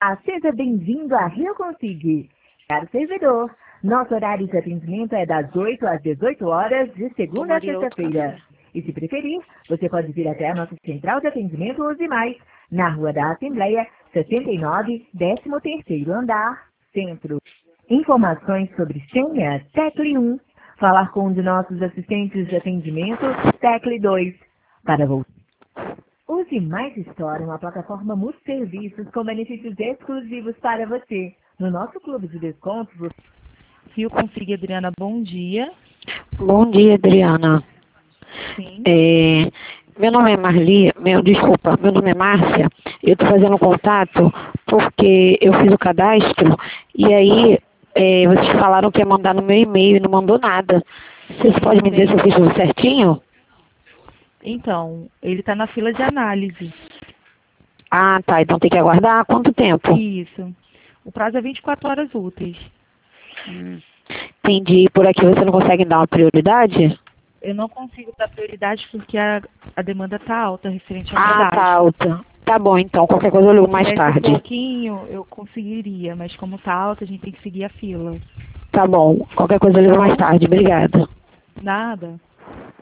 Seja bem-vindo à Rio Consig. Caro servidor, nosso horário de atendimento é das 8 às 18 horas, de segunda a sexta-feira. E se preferir, você pode vir até a nossa central de atendimento Use Mais, na Rua da Assembleia, 69, 13º andar, Centro. Informações sobre senha, tecle 1. Falar com um de nossos assistentes de atendimento, tecle 2. Para voltar. Use Mais Store, uma plataforma multi-serviços com benefícios exclusivos para você. No nosso clube de descontos, Rio Consig, Adriana, bom dia. Bom dia, Adriana. Sim. Meu nome é Marli, meu nome é Márcia. Eu estou fazendo contato porque eu fiz o cadastro e aí vocês falaram que ia mandar no meu e-mail e não mandou nada. Vocês podem me dizer se eu fiz tudo certinho? Então, ele está na fila de análise. Ah, tá. Então tem que aguardar quanto tempo? Isso. O prazo é 24 horas úteis. Entendi. Por aqui você não consegue dar uma prioridade? Eu não consigo dar prioridade porque a demanda está alta referente ao Ah, cadastro. tá alta. Tá bom, então. Qualquer coisa eu ligo mais Se tarde. um pouquinho, eu conseguiria, mas como está alta, a gente tem que seguir a fila. Tá bom. Qualquer coisa eu ligo mais tarde. Obrigada. Nada.